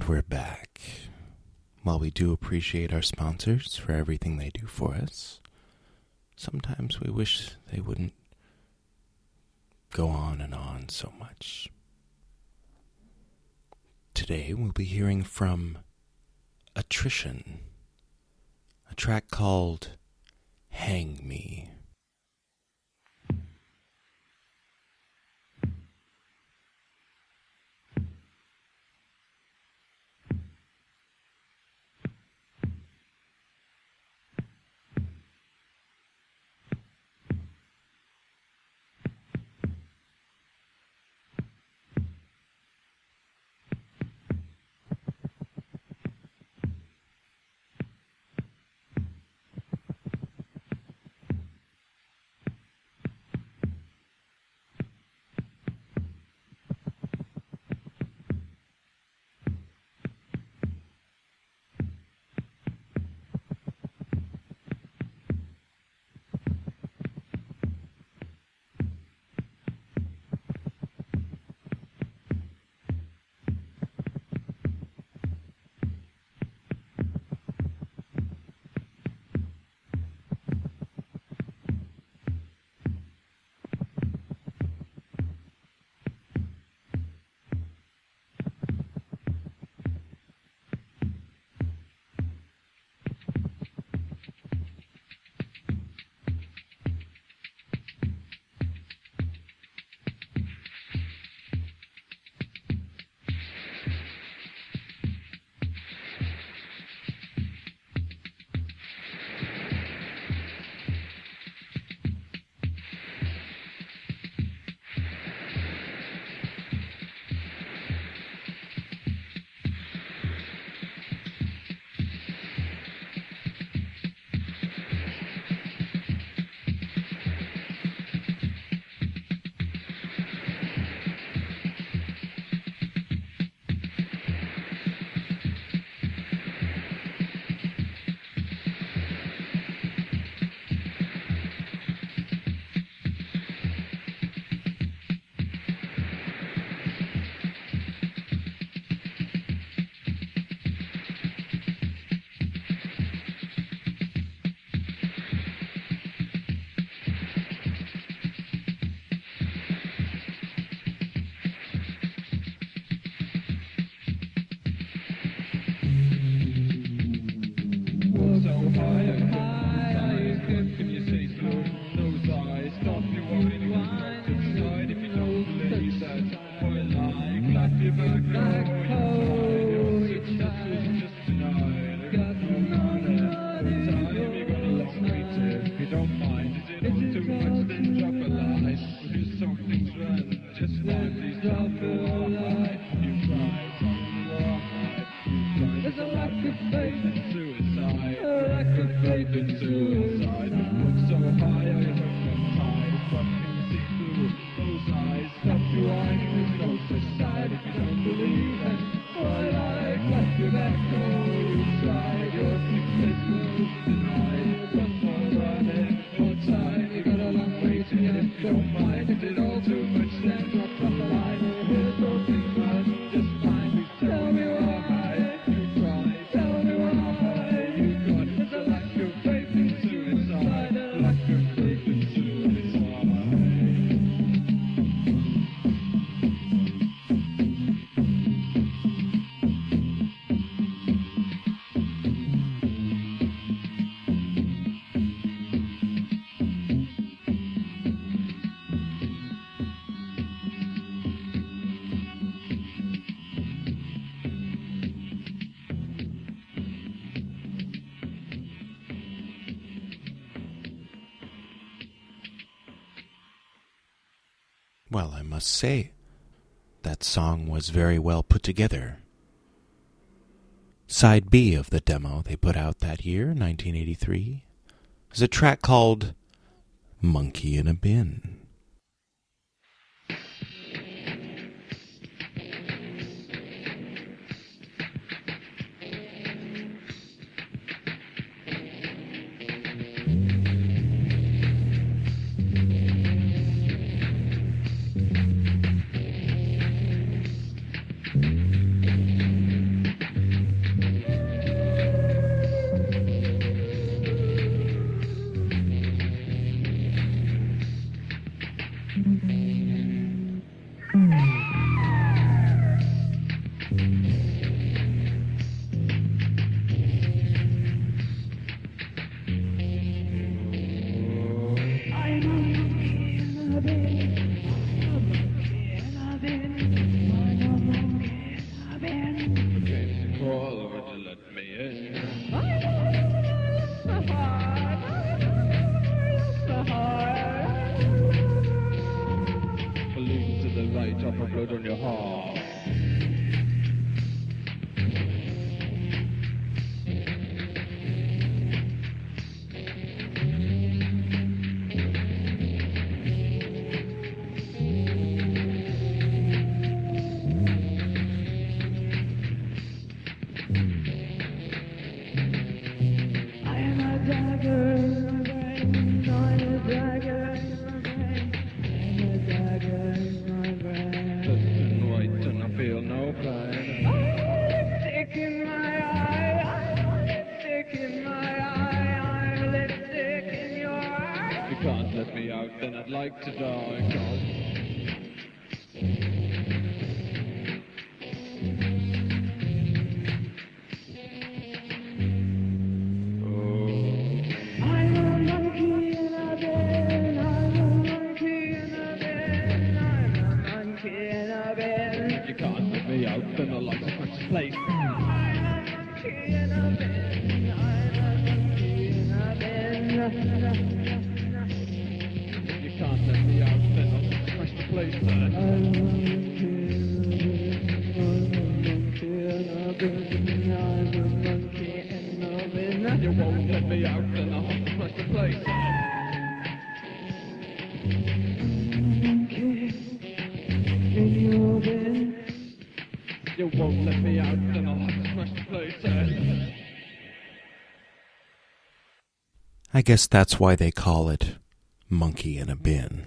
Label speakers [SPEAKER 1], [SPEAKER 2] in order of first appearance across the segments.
[SPEAKER 1] And we're back. While we do appreciate our sponsors for everything they do for us, sometimes we wish they wouldn't go on and on so much. Today we'll be hearing from Attrition, a track called Hang Me. Well, I must say, that song was very well put together. Side B of the demo they put out that year, 1983, is a track called Monkey in a Bin.
[SPEAKER 2] then I'd like to die, God. You can't let me out, then I'll like to smash the place. You can't let me out, then I'll like to smash the place. You won't let me out, then I'll have to smash the place. You won't let me out, then I'll have to smash the place.
[SPEAKER 1] I guess that's why they call it Monkey in a Bin.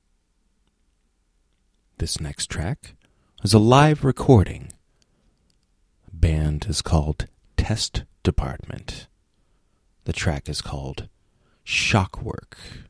[SPEAKER 1] This next track is a live recording. The band is called Test Department. The track is called Shockwork.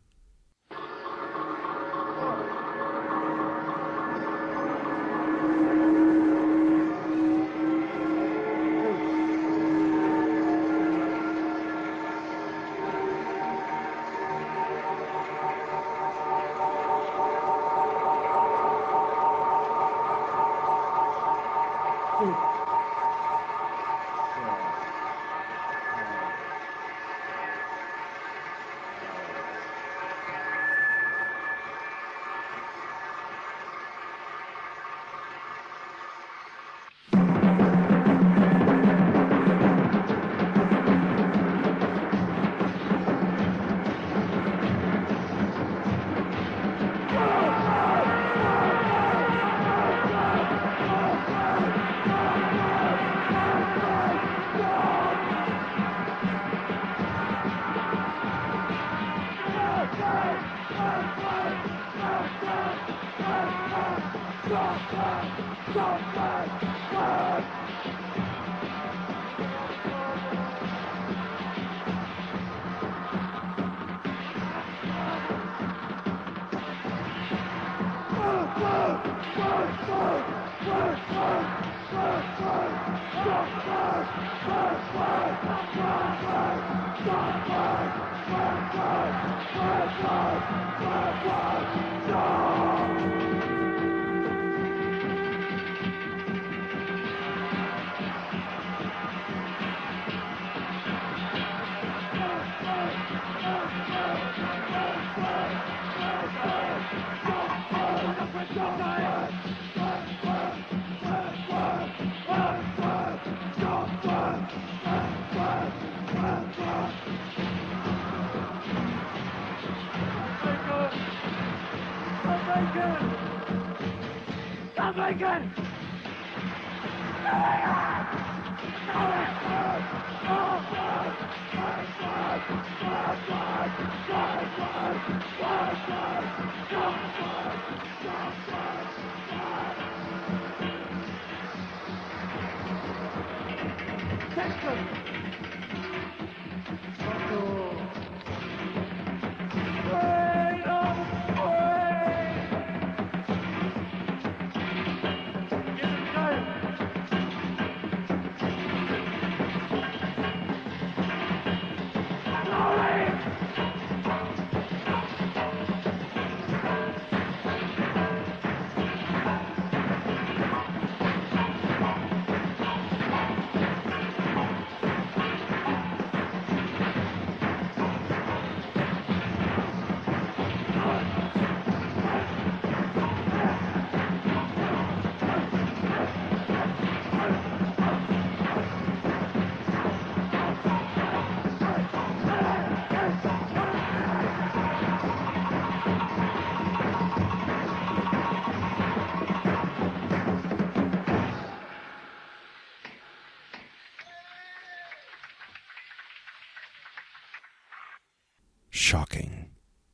[SPEAKER 1] Shocking.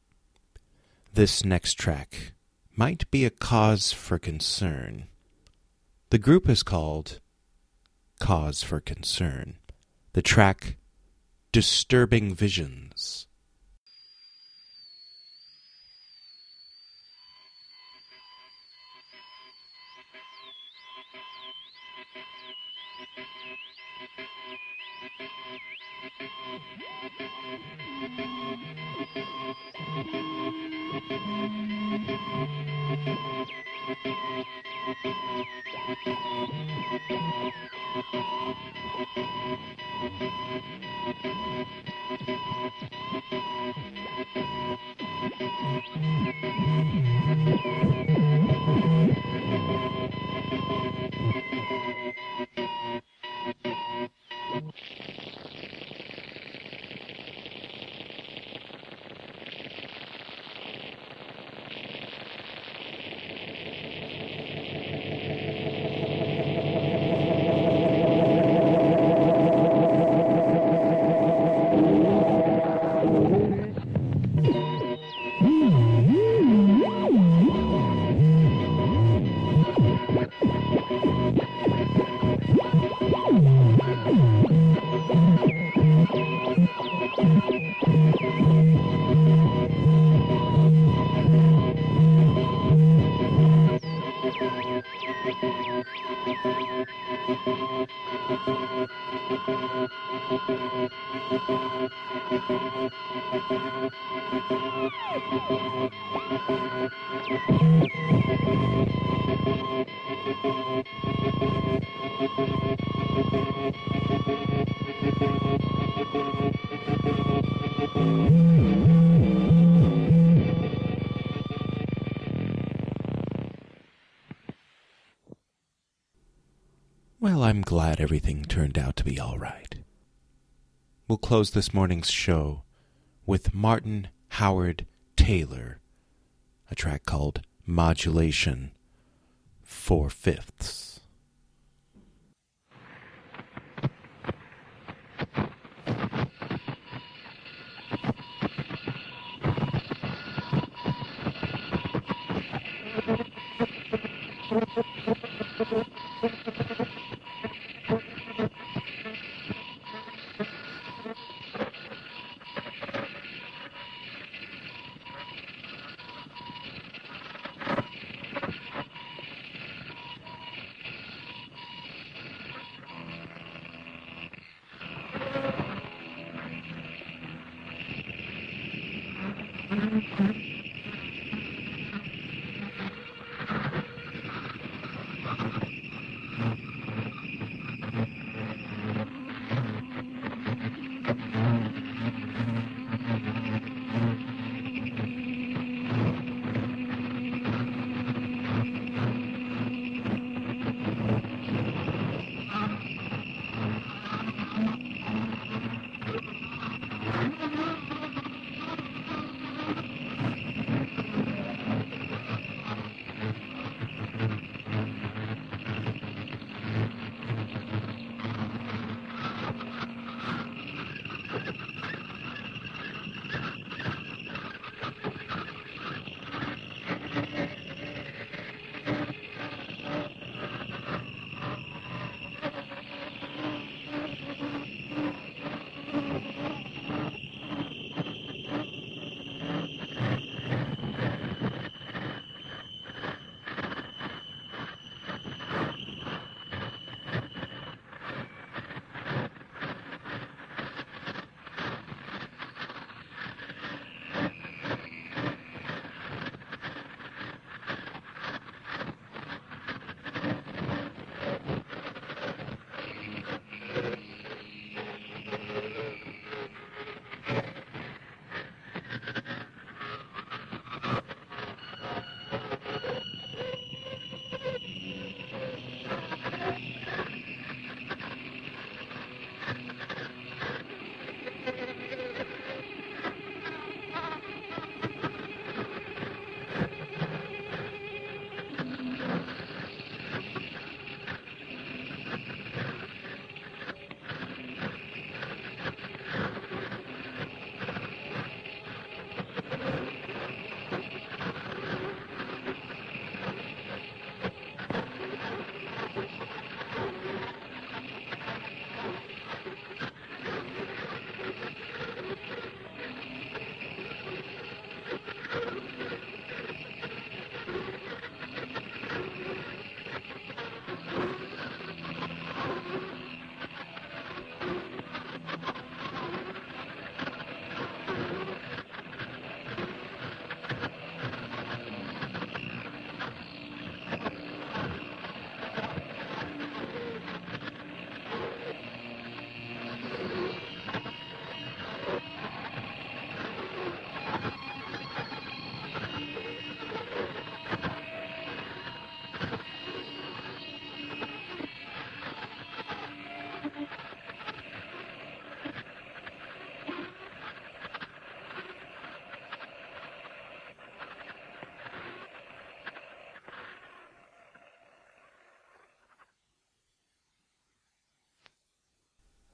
[SPEAKER 1] This next track might be a cause for concern. The group is called Cause for Concern. The track, Disturbing Visions. Well, I'm glad everything turned out to be all right. We'll close this morning's show with Martin Howard Taylor, a track called Modulation 4/5.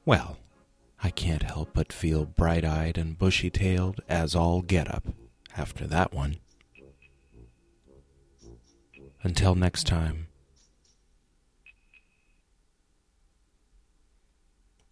[SPEAKER 1] Well, I can't help but feel bright-eyed and bushy-tailed as all get-up after that one. Until next time,